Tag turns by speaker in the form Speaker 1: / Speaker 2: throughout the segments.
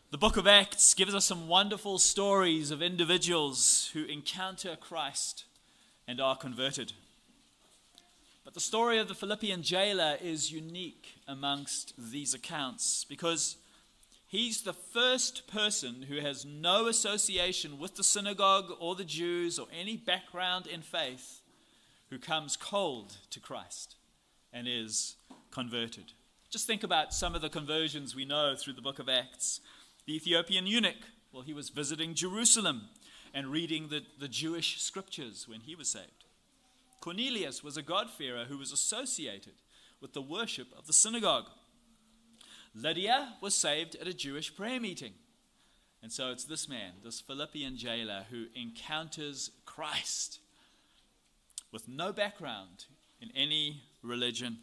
Speaker 1: The book of Acts gives us some wonderful stories of individuals who encounter Christ and are converted. But the story of the Philippian jailer is unique amongst these accounts because he's the first person who has no association with the synagogue or the Jews or any background in faith who comes cold to Christ and is converted. Just think about some of the conversions we know through the book of Acts. The Ethiopian eunuch, well, he was visiting Jerusalem and reading the Jewish scriptures when he was saved. Cornelius was a God-fearer who was associated with the worship of the synagogue. Lydia was saved at a Jewish prayer meeting. And so it's this man, this Philippian jailer, who encounters Christ with no background in any religion.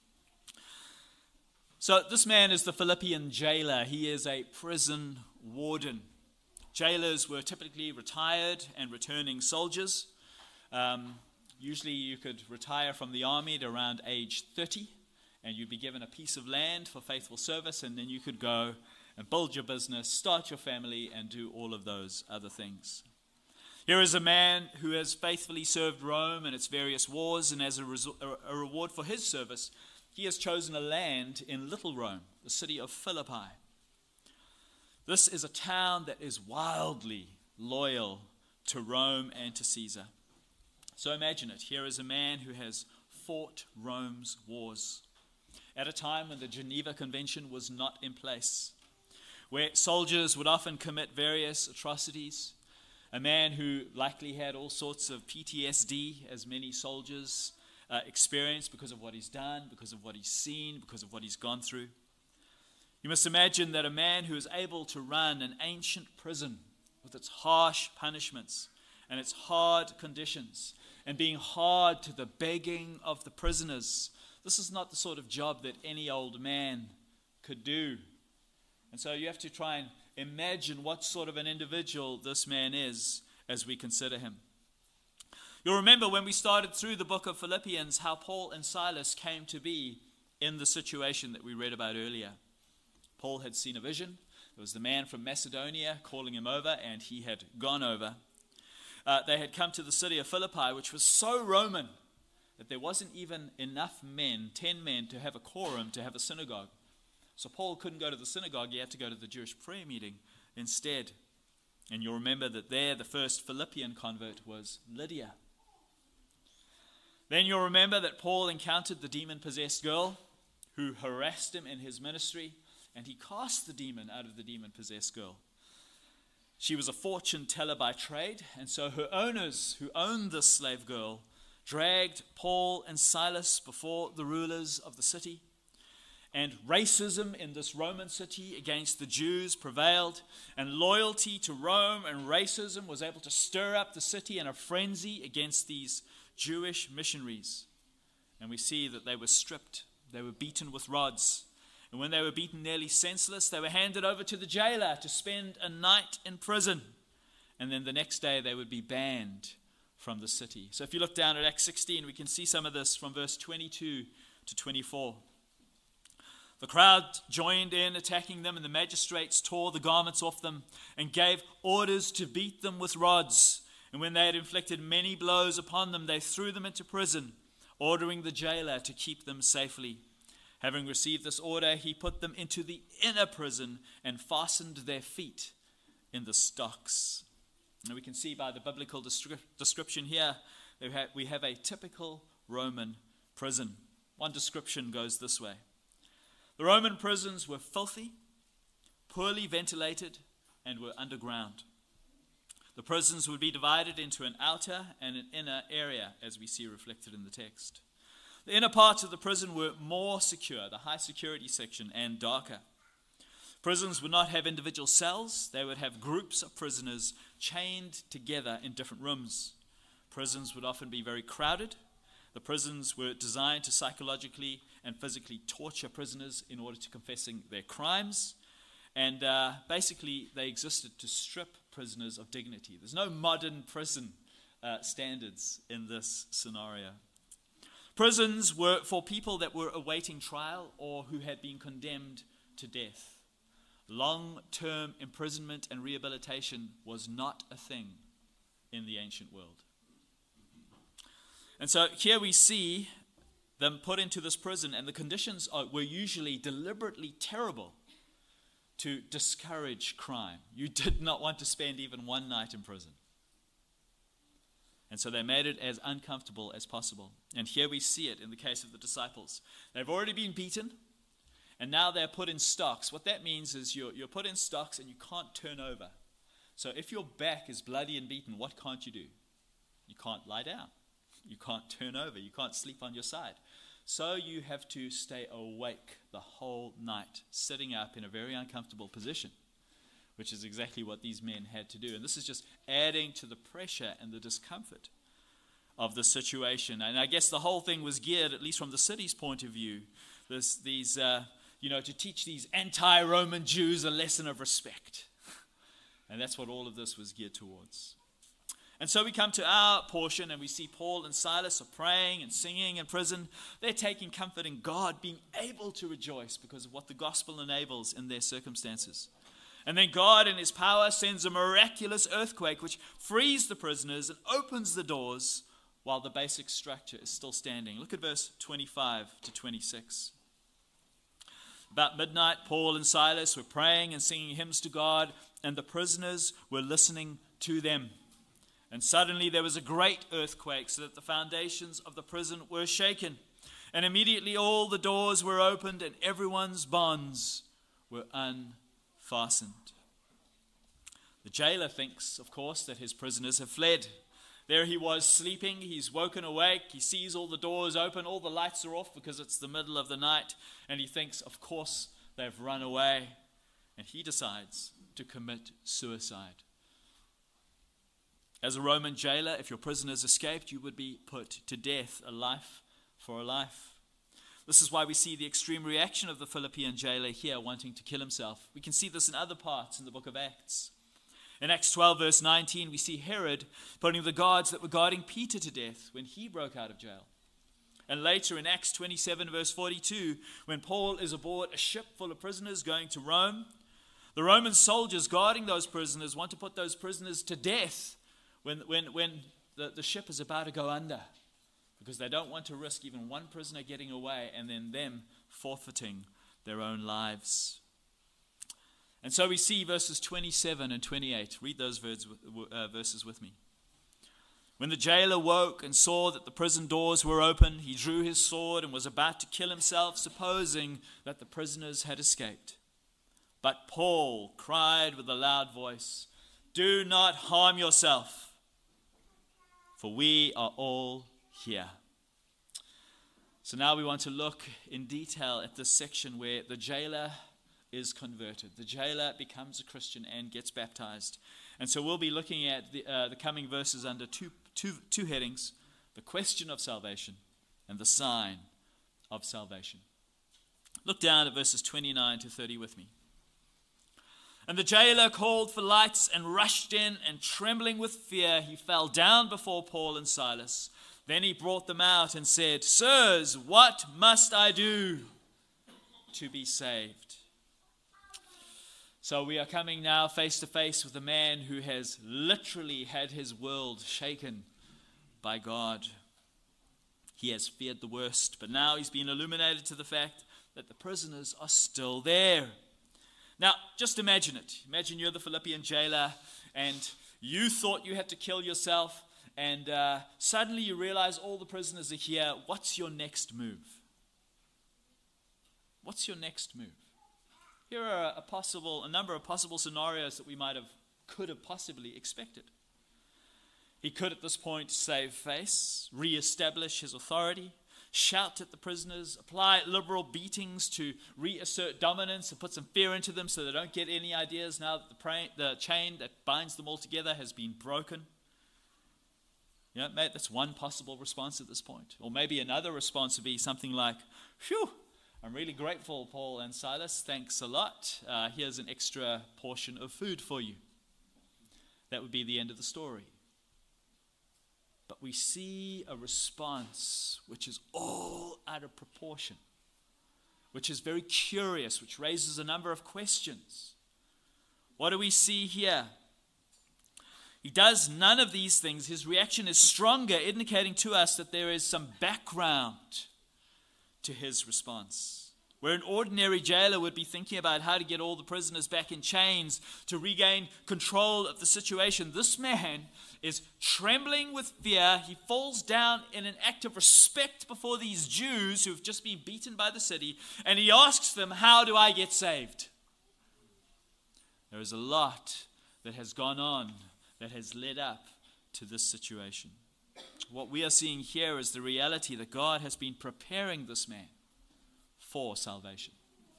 Speaker 1: So this man is the Philippian jailer. He is a prison warden. Jailers were typically retired and returning soldiers. Usually you could retire from the army at around age 30, and you'd be given a piece of land for faithful service, and then you could go and build your business, start your family, and do all of those other things. Here is a man who has faithfully served Rome in its various wars, and as a reward for his service, he has chosen a land in Little Rome, the city of Philippi. This is a town that is wildly loyal to Rome and to Caesar. So imagine it. Here is a man who has fought Rome's wars at a time when the Geneva Convention was not in place, where soldiers would often commit various atrocities. A man who likely had all sorts of PTSD, as many soldiers experience because of what he's done, because of what he's seen, because of what he's gone through. You must imagine that a man who is able to run an ancient prison with its harsh punishments and its hard conditions and being hard to the begging of the prisoners, this is not the sort of job that any old man could do. And so you have to try and imagine what sort of an individual this man is as we consider him. You'll remember when we started through the book of Philippians how Paul and Silas came to be in the situation that we read about earlier. Paul had seen a vision. There was the man from Macedonia calling him over, and he had gone over. They had come to the city of Philippi, which was so Roman that there wasn't even enough men, 10 men, to have a quorum, to have a synagogue. So Paul couldn't go to the synagogue. He had to go to the Jewish prayer meeting instead. And you'll remember that there the first Philippian convert was Lydia. Then you'll remember that Paul encountered the demon-possessed girl who harassed him in his ministry, and he cast the demon out of the demon-possessed girl. She was a fortune teller by trade, and so her owners, who owned this slave girl, dragged Paul and Silas before the rulers of the city. And racism in this Roman city against the Jews prevailed, and loyalty to Rome and racism was able to stir up the city in a frenzy against these Jewish missionaries. And we see that they were stripped, they were beaten with rods, and when they were beaten nearly senseless, they were handed over to the jailer to spend a night in prison, and then the next day they would be banned from the city. So if you look down at Acts 16, we can see some of this from verse 22 to 24. The crowd joined in attacking them, and the magistrates tore the garments off them and gave orders to beat them with rods. And when they had inflicted many blows upon them, they threw them into prison, ordering the jailer to keep them safely. Having received this order, he put them into the inner prison and fastened their feet in the stocks. And we can see by the biblical description here that we have a typical Roman prison. One description goes this way. The Roman prisons were filthy, poorly ventilated, and were underground. The prisons would be divided into an outer and an inner area, as we see reflected in the text. The inner parts of the prison were more secure, the high security section, and darker. Prisons would not have individual cells. They would have groups of prisoners chained together in different rooms. Prisons would often be very crowded. The prisons were designed to psychologically and physically torture prisoners in order to confessing their crimes. And basically, they existed to strip prisoners of dignity. There's no modern prison standards in this scenario. Prisons were for people that were awaiting trial or who had been condemned to death. long-term imprisonment and rehabilitation was not a thing in the ancient world. And so here we see them put into this prison, and the conditions were usually deliberately terrible to discourage crime. You did not want to spend even one night in prison. And so they made it as uncomfortable as possible. And here we see it in the case of the disciples. They've already been beaten, and now they're put in stocks. What that means is you're put in stocks and you can't turn over. So if your back is bloody and beaten, what can't you do? You can't lie down. You can't turn over. You can't sleep on your side. So you have to stay awake the whole night, sitting up in a very uncomfortable position, which is exactly what these men had to do. And this is just adding to the pressure and the discomfort of the situation. And I guess the whole thing was geared, at least from the city's point of view, to teach these anti-Roman Jews a lesson of respect. And that's what all of this was geared towards. And so we come to our portion, and we see Paul and Silas are praying and singing in prison. They're taking comfort in God, being able to rejoice because of what the gospel enables in their circumstances. And then God in his power sends a miraculous earthquake which frees the prisoners and opens the doors while the basic structure is still standing. Look at verse 25 to 26. About midnight, Paul and Silas were praying and singing hymns to God, and the prisoners were listening to them. And suddenly there was a great earthquake, so that the foundations of the prison were shaken. And immediately all the doors were opened, and everyone's bonds were unfastened. The jailer thinks, of course, that his prisoners have fled. There he was sleeping, he's woken awake, he sees all the doors open, all the lights are off because it's the middle of the night, and he thinks, of course, they've run away. And he decides to commit suicide. As a Roman jailer, if your prisoners escaped, you would be put to death, a life for a life. This is why we see the extreme reaction of the Philippian jailer here, wanting to kill himself. We can see this in other parts in the book of Acts. In Acts 12, verse 19, we see Herod putting the guards that were guarding Peter to death when he broke out of jail. And later in Acts 27, verse 42, when Paul is aboard a ship full of prisoners going to Rome, the Roman soldiers guarding those prisoners want to put those prisoners to death when the ship is about to go under, because they don't want to risk even one prisoner getting away and then them forfeiting their own lives. And so we see verses 27 and 28. Read those verses with me. When the jailer woke and saw that the prison doors were open, he drew his sword and was about to kill himself, supposing that the prisoners had escaped. But Paul cried with a loud voice, "Do not harm yourself, for we are all here." So now we want to look in detail at this section where the jailer is converted. The jailer becomes a Christian and gets baptized. And so we'll be looking at the coming verses under two headings: the question of salvation and the sign of salvation. Look down at verses 29 to 30 with me. And the jailer called for lights and rushed in, and trembling with fear, he fell down before Paul and Silas. Then he brought them out and said, "Sirs, what must I do to be saved?" So we are coming now face to face with a man who has literally had his world shaken by God. He has feared the worst, but now he's been illuminated to the fact that the prisoners are still there. Now, just imagine it. Imagine you're the Philippian jailer and you thought you had to kill yourself, and suddenly you realize all the prisoners are here. What's your next move? What's your next move? Here are a number of possible scenarios that we could have possibly expected. He could at this point save face, re-establish his authority, shout at the prisoners, apply liberal beatings to reassert dominance and put some fear into them so they don't get any ideas now that the chain that binds them all together has been broken. You know, that's one possible response at this point. Or maybe another response would be something like, "Phew, I'm really grateful, Paul and Silas. Thanks a lot. Here's an extra portion of food for you." That would be the end of the story. But we see a response which is all out of proportion, which is very curious, which raises a number of questions. What do we see here? He does none of these things. His reaction is stronger, indicating to us that there is some background to his response. Where an ordinary jailer would be thinking about how to get all the prisoners back in chains to regain control of the situation, this man is trembling with fear. He falls down in an act of respect before these Jews who have just been beaten by the city, and he asks them, how do I get saved? There is a lot that has gone on that has led up to this situation. What we are seeing here is the reality that God has been preparing this man for salvation.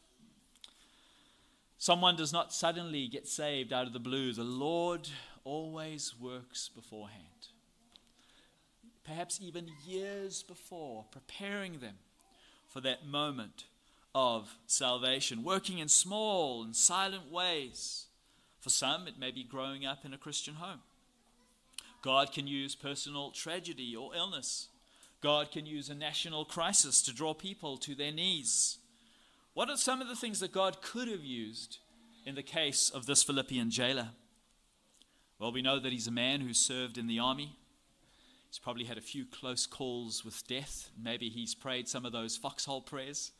Speaker 1: Someone does not suddenly get saved out of the blue. The Lord always works beforehand. Perhaps even years before, preparing them for that moment of salvation, working in small and silent ways. For some, it may be growing up in a Christian home. God can use personal tragedy or illness. God can use a national crisis to draw people to their knees. What are some of the things that God could have used in the case of this Philippian jailer? Well, we know that he's a man who served in the army. He's probably had a few close calls with death. Maybe he's prayed some of those foxhole prayers.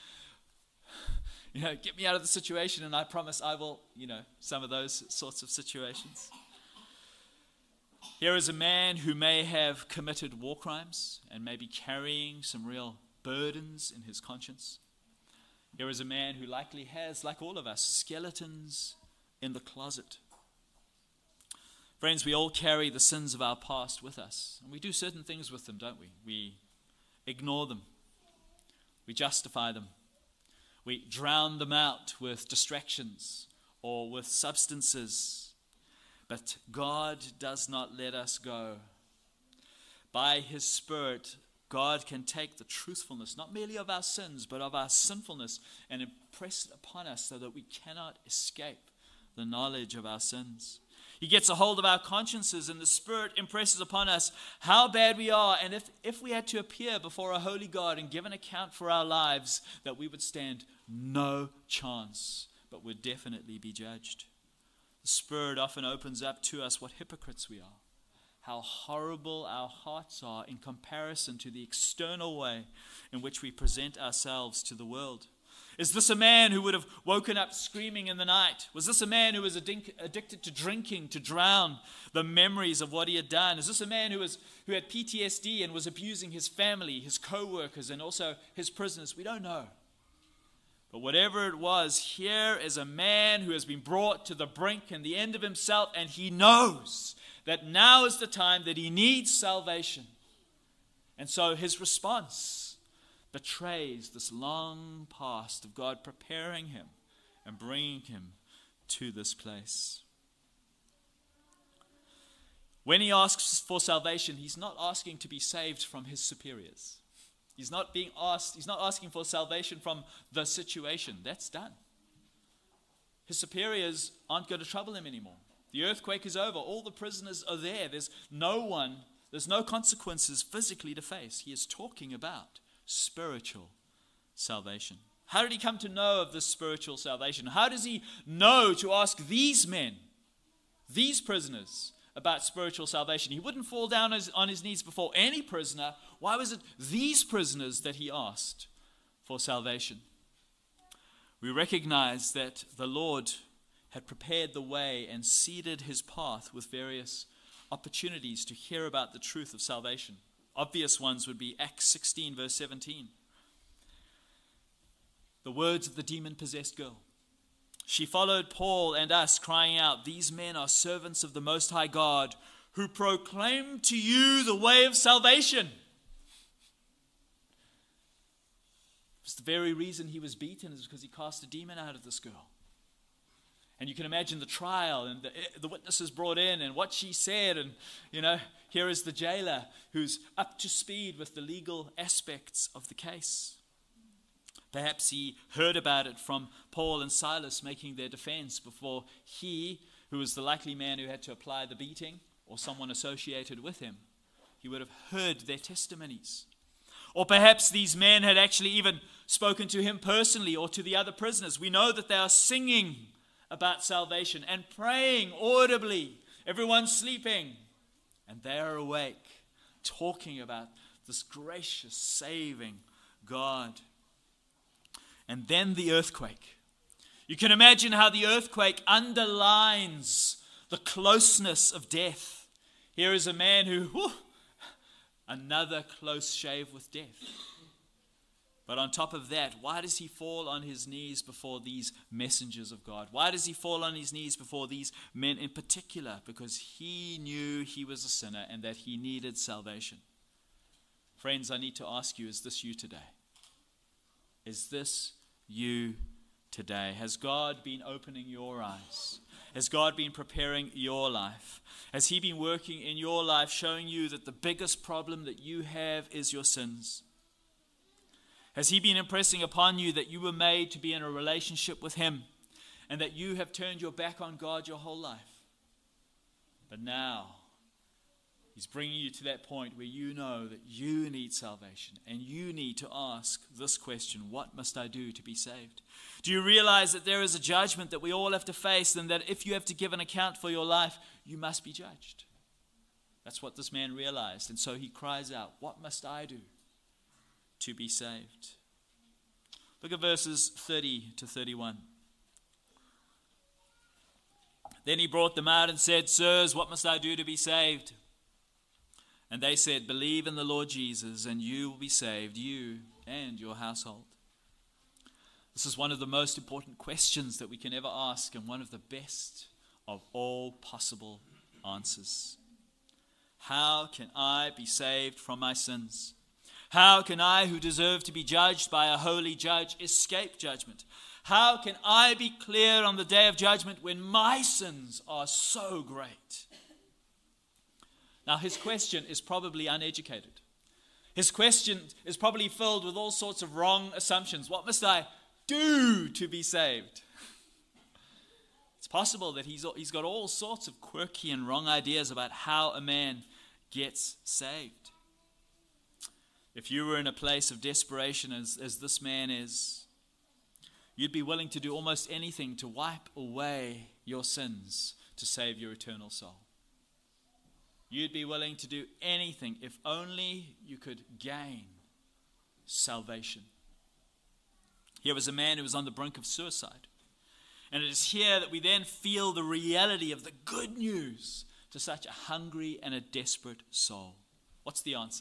Speaker 1: Get me out of the situation and I promise I will, some of those sorts of situations. Here is a man who may have committed war crimes and may be carrying some real burdens in his conscience. Here is a man who likely has, like all of us, skeletons in the closet. Friends, we all carry the sins of our past with us, and we do certain things with them, don't we? We ignore them. We justify them. We drown them out with distractions or with substances. But God does not let us go. By His Spirit, God can take the truthfulness, not merely of our sins, but of our sinfulness, and impress it upon us so that we cannot escape the knowledge of our sins. He gets a hold of our consciences, and the Spirit impresses upon us how bad we are, and if we had to appear before a holy God and give an account for our lives, that we would stand no chance, but would definitely be judged. The Spirit often opens up to us what hypocrites we are, how horrible our hearts are in comparison to the external way in which we present ourselves to the world. Is this a man who would have woken up screaming in the night? Was this a man who was addicted to drinking to drown the memories of what he had done? Is this a man who had PTSD and was abusing his family, his co-workers, and also his prisoners? We don't know. But whatever it was, here is a man who has been brought to the brink and the end of himself, and he knows that now is the time that he needs salvation. And so his response betrays this long past of God preparing him and bringing him to this place. When he asks for salvation, he's not asking to be saved from his superiors. He's not asking for salvation from the situation. That's done. His superiors aren't going to trouble him anymore. The earthquake is over. All the prisoners are there. There's no consequences physically to face. He is talking about spiritual salvation. How did he come to know of this spiritual salvation? How does he know to ask these men, these prisoners, about spiritual salvation? He wouldn't fall down on his knees before any prisoner. Why was it these prisoners that he asked for salvation? We recognize that the Lord had prepared the way and seeded his path with various opportunities to hear about the truth of salvation. Obvious ones would be Acts 16, verse 17. The words of the demon-possessed girl. She followed Paul and us, crying out, "These men are servants of the Most High God, who proclaim to you the way of salvation." It's the very reason he was beaten is because he cast a demon out of this girl. And you can imagine the trial and the witnesses brought in and what she said. And, here is the jailer who's up to speed with the legal aspects of the case. Perhaps he heard about it from Paul and Silas making their defense before he, who was the likely man who had to apply the beating, or someone associated with him, he would have heard their testimonies. Or perhaps these men had actually even spoken to him personally or to the other prisoners. We know that they are singing about salvation and praying audibly. Everyone's sleeping, and they are awake, talking about this gracious, saving God. And then the earthquake. You can imagine how the earthquake underlines the closeness of death. Here is a man who, another close shave with death. But on top of that, why does he fall on his knees before these messengers of God? Why does he fall on his knees before these men in particular? Because he knew he was a sinner and that he needed salvation. Friends, I need to ask you, is this you today? Is this you today? Has God been opening your eyes? Has God been preparing your life? Has he been working in your life, showing you that the biggest problem that you have is your sins? Has he been impressing upon you that you were made to be in a relationship with him and that you have turned your back on God your whole life? But now, he's bringing you to that point where you know that you need salvation and you need to ask this question: what must I do to be saved? Do you realize that there is a judgment that we all have to face, and that if you have to give an account for your life, you must be judged? That's what this man realized, and so he cries out, what must I do to be saved? Look at verses 30 to 31. Then he brought them out and said, Sirs, what must I do to be saved? And they said, Believe in the Lord Jesus, and you will be saved, you and your household. This is one of the most important questions that we can ever ask, and one of the best of all possible answers. How can I be saved from my sins? How can I, who deserve to be judged by a holy judge, escape judgment? How can I be clear on the day of judgment when my sins are so great? Now, his question is probably uneducated. His question is probably filled with all sorts of wrong assumptions. What must I do to be saved? It's possible that he's got all sorts of quirky and wrong ideas about how a man gets saved. If you were in a place of desperation as this man is, you'd be willing to do almost anything to wipe away your sins to save your eternal soul. You'd be willing to do anything if only you could gain salvation. Here was a man who was on the brink of suicide. And it is here that we then feel the reality of the good news to such a hungry and a desperate soul. What's the answer?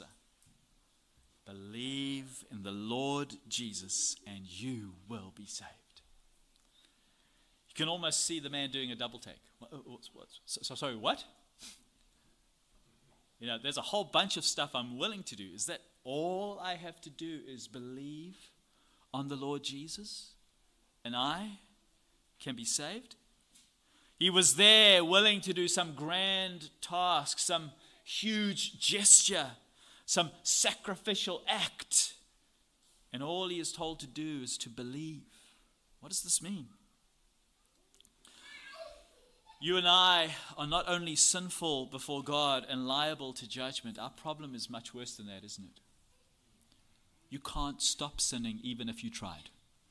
Speaker 1: Believe in the Lord Jesus and you will be saved. You can almost see the man doing a double take. Sorry, what? You know, there's a whole bunch of stuff I'm willing to do. Is that all I have to do is believe on the Lord Jesus and I can be saved? He was there willing to do some grand task, some huge gesture, some sacrificial act. And all he is told to do is to believe. What does this mean? You and I are not only sinful before God and liable to judgment. Our problem is much worse than that, isn't it? You can't stop sinning even if you tried.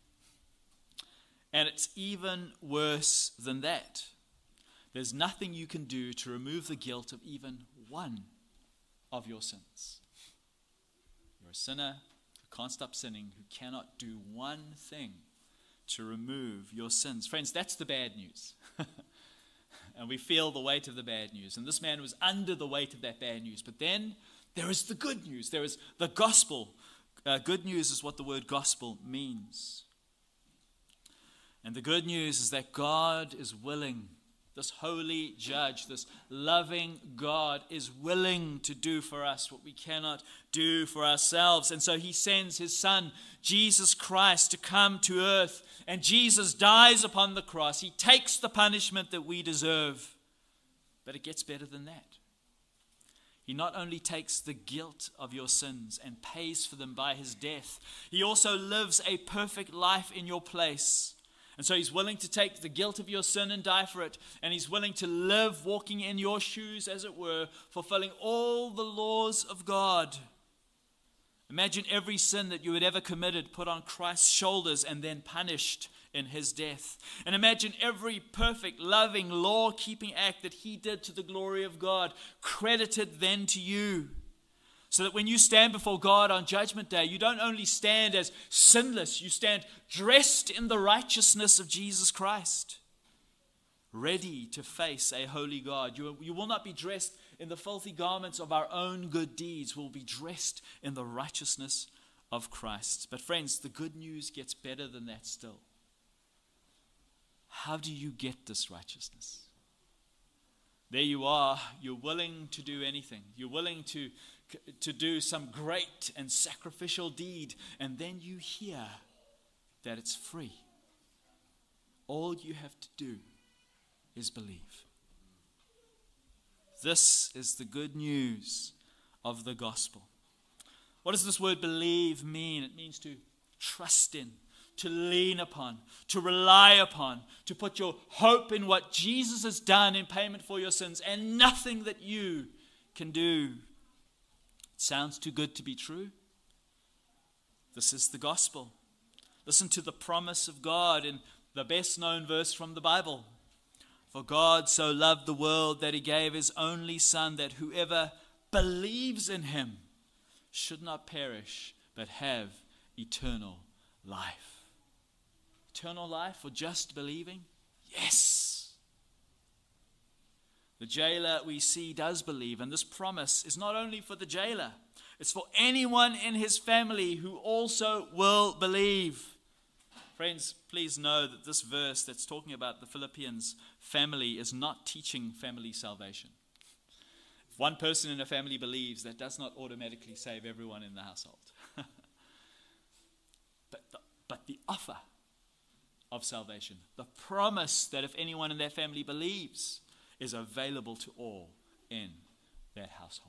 Speaker 1: And it's even worse than that. There's nothing you can do to remove the guilt of even one of your sins. You're a sinner who can't stop sinning, who cannot do one thing to remove your sins. Friends, that's the bad news. And we feel the weight of the bad news. And this man was under the weight of that bad news. But then there is the good news. There is the gospel. Good news is what the word gospel means. And the good news is that God is willing. This holy judge, this loving God is willing to do for us what we cannot do for ourselves. And so he sends his son, Jesus Christ, to come to earth. And Jesus dies upon the cross. He takes the punishment that we deserve. But it gets better than that. He not only takes the guilt of your sins and pays for them by his death, he also lives a perfect life in your place. And so he's willing to take the guilt of your sin and die for it. And he's willing to live walking in your shoes, as it were, fulfilling all the laws of God. Imagine every sin that you had ever committed put on Christ's shoulders and then punished in his death. And imagine every perfect, loving, law-keeping act that he did to the glory of God, credited then to you. So that when you stand before God on Judgment Day, you don't only stand as sinless, you stand dressed in the righteousness of Jesus Christ, ready to face a holy God. You will not be dressed in the filthy garments of our own good deeds. We'll be dressed in the righteousness of Christ. But friends, the good news gets better than that still. How do you get this righteousness? There you are, you're willing to do anything. You're willing to do some great and sacrificial deed, and then you hear that it's free. All you have to do is believe. This is the good news of the gospel. What does this word believe mean? It means to trust in, to lean upon, to rely upon, to put your hope in what Jesus has done in payment for your sins and nothing that you can do. It sounds too good to be true. This is the gospel. Listen to the promise of God in the best known verse from the Bible. For God so loved the world that he gave his only Son, that whoever believes in him should not perish, but have eternal life. Eternal life for just believing? Yes. The jailer we see does believe, and this promise is not only for the jailer, it's for anyone in his family who also will believe. Friends, please know that this verse that's talking about the Philippians family is not teaching family salvation. If one person in a family believes, that does not automatically save everyone in the household. But the offer of salvation, the promise that if anyone in that family believes, is available to all in that household.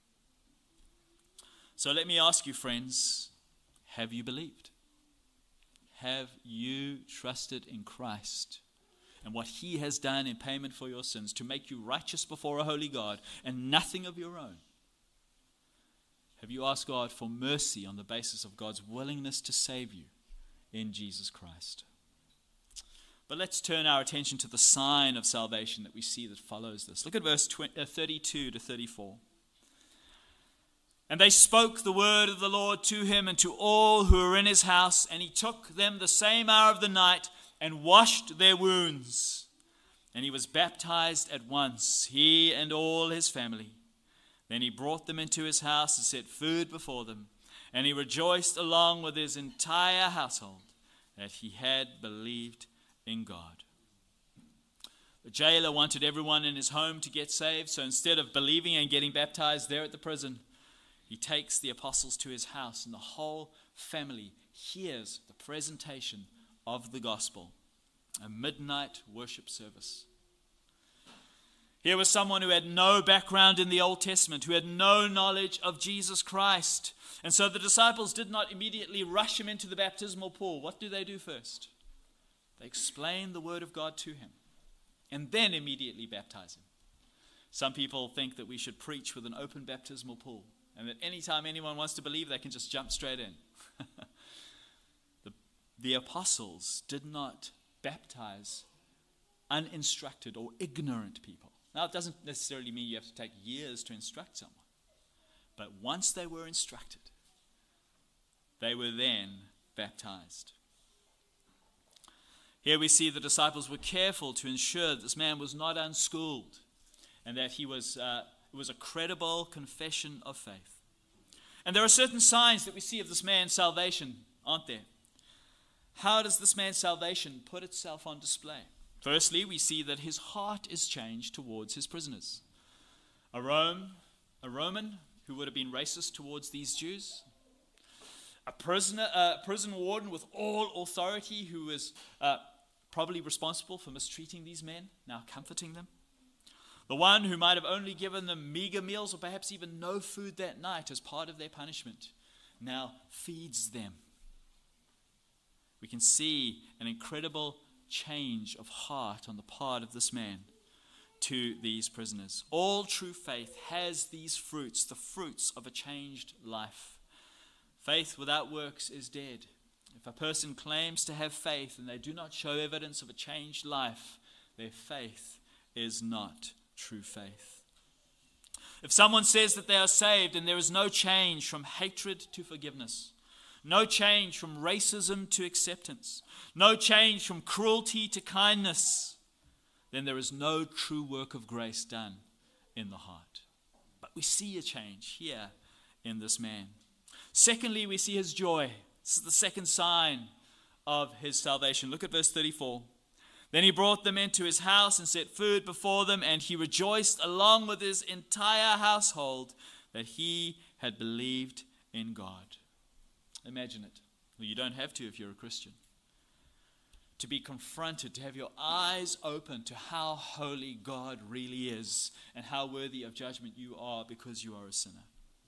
Speaker 1: So let me ask you, friends, have you believed? Have you trusted in Christ and what he has done in payment for your sins to make you righteous before a holy God and nothing of your own? Have you asked God for mercy on the basis of God's willingness to save you in Jesus Christ? But let's turn our attention to the sign of salvation that we see that follows this. Look at verse 32 to 34. And they spoke the word of the Lord to him and to all who were in his house, and he took them the same hour of the night and washed their wounds. And he was baptized at once, he and all his family. Then he brought them into his house and set food before them. And he rejoiced along with his entire household that he had believed in God. The jailer wanted everyone in his home to get saved, so instead of believing and getting baptized there at the prison, he takes the apostles to his house, and the whole family hears the presentation of the gospel, a midnight worship service. Here was someone who had no background in the Old Testament, who had no knowledge of Jesus Christ. And so the disciples did not immediately rush him into the baptismal pool. What do they do first? They explain the word of God to him and then immediately baptize him. Some people think that we should preach with an open baptismal pool, and that anytime anyone wants to believe, they can just jump straight in. The apostles did not baptize uninstructed or ignorant people. Now, it doesn't necessarily mean you have to take years to instruct someone. But once they were instructed, they were then baptized. Here we see the disciples were careful to ensure that this man was not unschooled and that it was a credible confession of faith. And there are certain signs that we see of this man's salvation, aren't there? How does this man's salvation put itself on display? Firstly, we see that his heart is changed towards his prisoners. A Roman who would have been racist towards these Jews. A prison warden with all authority who was probably responsible for mistreating these men, now comforting them. The one who might have only given them meager meals or perhaps even no food that night as part of their punishment, now feeds them. We can see an incredible change of heart on the part of this man to these prisoners. All true faith has these fruits, the fruits of a changed life. Faith without works is dead. If a person claims to have faith and they do not show evidence of a changed life, their faith is not true faith. If someone says that they are saved and there is no change from hatred to forgiveness, no change from racism to acceptance, no change from cruelty to kindness, then there is no true work of grace done in the heart. But we see a change here in this man. Secondly, we see his joy. This is the second sign of his salvation. Look at verse 34. Then he brought them into his house and set food before them, and he rejoiced along with his entire household that he had believed in God. Imagine it. Well, you don't have to if you're a Christian. To be confronted, to have your eyes open to how holy God really is and how worthy of judgment you are because you are a sinner.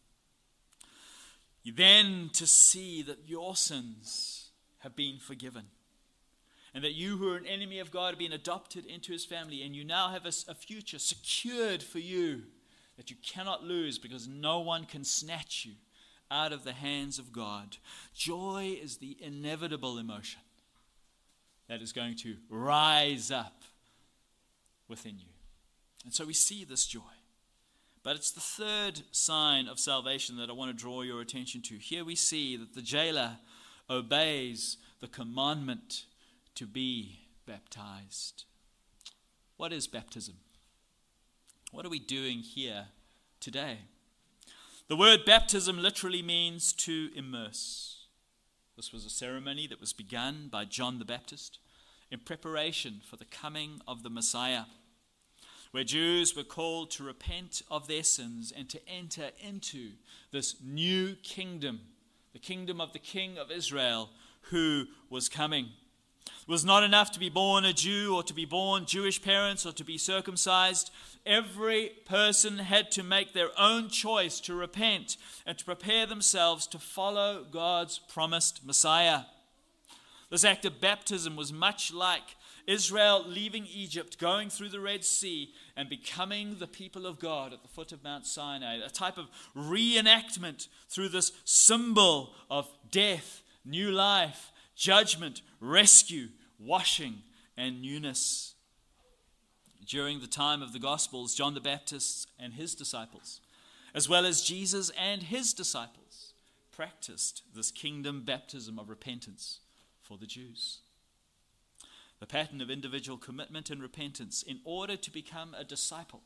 Speaker 1: Then to see that your sins have been forgiven and that you who are an enemy of God have been adopted into his family, and you now have a future secured for you that you cannot lose because no one can snatch you out of the hands of God. Joy is the inevitable emotion that is going to rise up within you. And so we see this joy. But it's the third sign of salvation that I want to draw your attention to. Here we see that the jailer obeys the commandment to be baptized. What is baptism? What are we doing here today? The word baptism literally means to immerse. This was a ceremony that was begun by John the Baptist in preparation for the coming of the Messiah, where Jews were called to repent of their sins and to enter into this new kingdom, the kingdom of the King of Israel who was coming. It was not enough to be born a Jew or to be born Jewish parents or to be circumcised. Every person had to make their own choice to repent and to prepare themselves to follow God's promised Messiah. This act of baptism was much like Israel leaving Egypt, going through the Red Sea, and becoming the people of God at the foot of Mount Sinai, a type of reenactment through this symbol of death, new life, judgment, rescue, washing, and newness. During the time of the Gospels, John the Baptist and his disciples, as well as Jesus and his disciples, practiced this kingdom baptism of repentance for the Jews. The pattern of individual commitment and repentance in order to become a disciple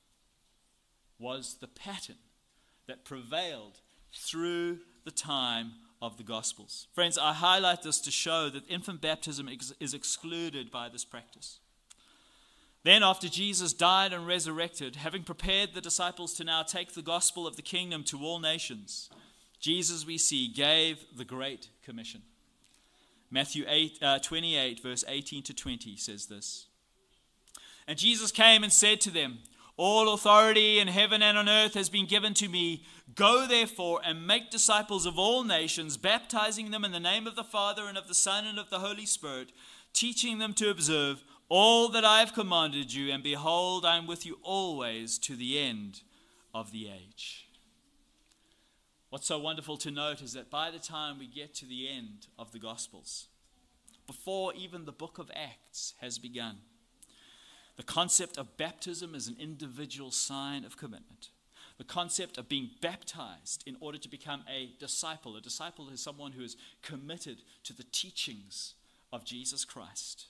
Speaker 1: was the pattern that prevailed through the time of the Gospels. Friends, I highlight this to show that infant baptism is excluded by this practice. Then, after Jesus died and resurrected, having prepared the disciples to now take the gospel of the kingdom to all nations, Jesus, we see, gave the Great Commission. Matthew 28, verse 18 to 20 says this. And Jesus came and said to them, all authority in heaven and on earth has been given to me. Go therefore and make disciples of all nations, baptizing them in the name of the Father and of the Son and of the Holy Spirit, teaching them to observe all that I have commanded you. And behold, I am with you always to the end of the age. What's so wonderful to note is that by the time we get to the end of the Gospels, before even the book of Acts has begun, the concept of baptism is an individual sign of commitment. The concept of being baptized in order to become a disciple. A disciple is someone who is committed to the teachings of Jesus Christ.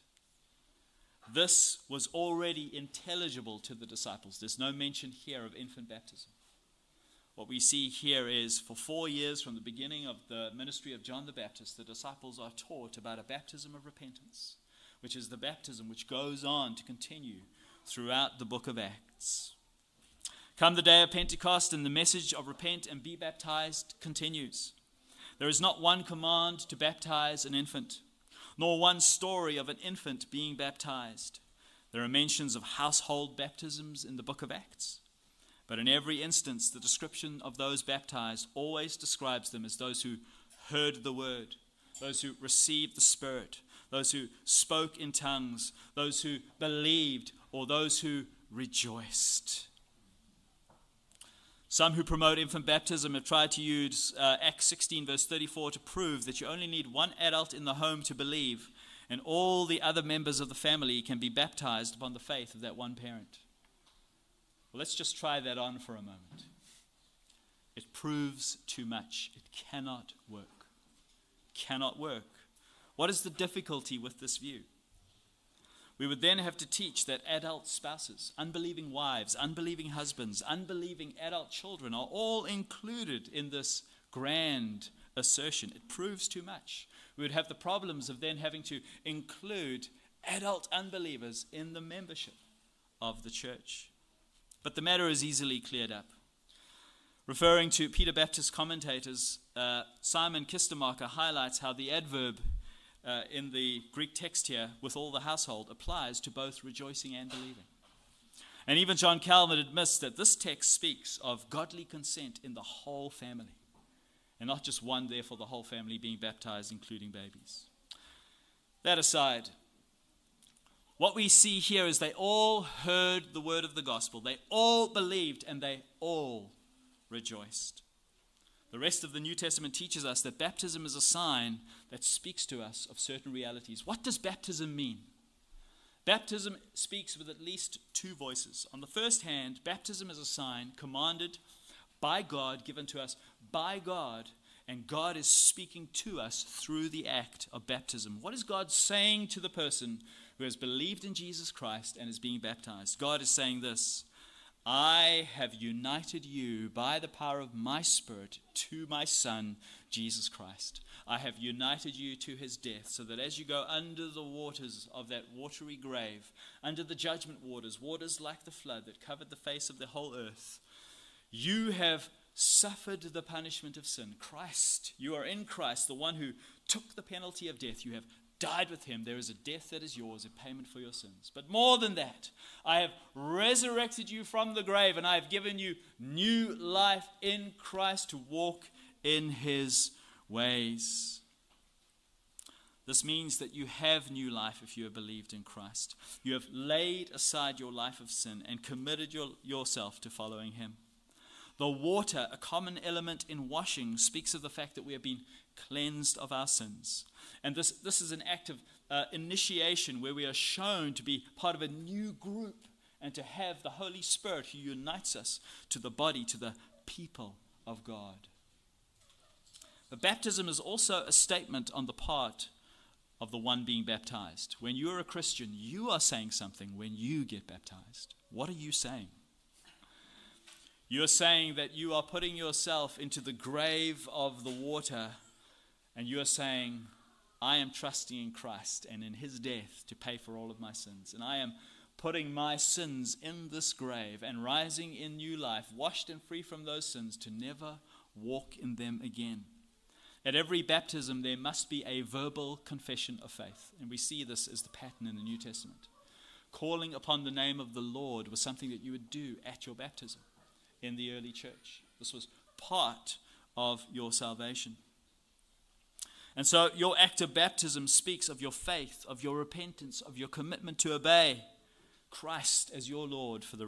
Speaker 1: This was already intelligible to the disciples. There's no mention here of infant baptism. What we see here is for 4 years from the beginning of the ministry of John the Baptist, the disciples are taught about a baptism of repentance, which is the baptism which goes on to continue throughout the book of Acts. Come the day of Pentecost, and the message of repent and be baptized continues. There is not one command to baptize an infant, nor one story of an infant being baptized. There are mentions of household baptisms in the book of Acts, but in every instance, the description of those baptized always describes them as those who heard the word, those who received the Spirit, those who spoke in tongues, those who believed, or those who rejoiced. Some who promote infant baptism have tried to use Acts 16 verse 34 to prove that you only need one adult in the home to believe, and all the other members of the family can be baptized upon the faith of that one parent. Well, let's just try that on for a moment. It proves too much. It cannot work. Cannot work. What is the difficulty with this view? We would then have to teach that adult spouses, unbelieving wives, unbelieving husbands, unbelieving adult children are all included in this grand assertion. It proves too much. We would have the problems of then having to include adult unbelievers in the membership of the church. But the matter is easily cleared up. Referring to Peter Baptist commentators, Simon Kistemaker highlights how the adverb in the Greek text here, with all the household, applies to both rejoicing and believing. And even John Calvin admits that this text speaks of godly consent in the whole family, and not just one, therefore the whole family being baptized, including babies. That aside, what we see here is they all heard the word of the gospel, they all believed, and they all rejoiced. The rest of the New Testament teaches us that baptism is a sign that speaks to us of certain realities. What does baptism mean? Baptism speaks with at least two voices. On the first hand, baptism is a sign commanded by God, given to us by God, and God is speaking to us through the act of baptism. What is God saying to the person who has believed in Jesus Christ and is being baptized? God is saying this: I have united you by the power of my Spirit to my Son, Jesus Christ. I have united you to his death, so that as you go under the waters of that watery grave, under the judgment waters, waters like the flood that covered the face of the whole earth, you have suffered the punishment of sin. Christ, you are in Christ, the one who took the penalty of death. You have died with him. There is a death that is yours, a payment for your sins. But more than that, I have resurrected you from the grave, and I have given you new life in Christ to walk in his ways. This means that you have new life if you have believed in Christ. You have laid aside your life of sin and committed yourself to following him. The water, a common element in washing, speaks of the fact that we have been cleansed of our sins. And this is an act of initiation where we are shown to be part of a new group and to have the Holy Spirit who unites us to the body, to the people of God. But baptism is also a statement on the part of the one being baptized. When you are a Christian, you are saying something when you get baptized. What are you saying? You're saying that you are putting yourself into the grave of the water, and you are saying, I am trusting in Christ and in his death to pay for all of my sins. And I am putting my sins in this grave and rising in new life, washed and free from those sins, to never walk in them again. At every baptism, there must be a verbal confession of faith. And we see this as the pattern in the New Testament. Calling upon the name of the Lord was something that you would do at your baptism in the early church. This was part of your salvation. And so your act of baptism speaks of your faith, of your repentance, of your commitment to obey Christ as your Lord for the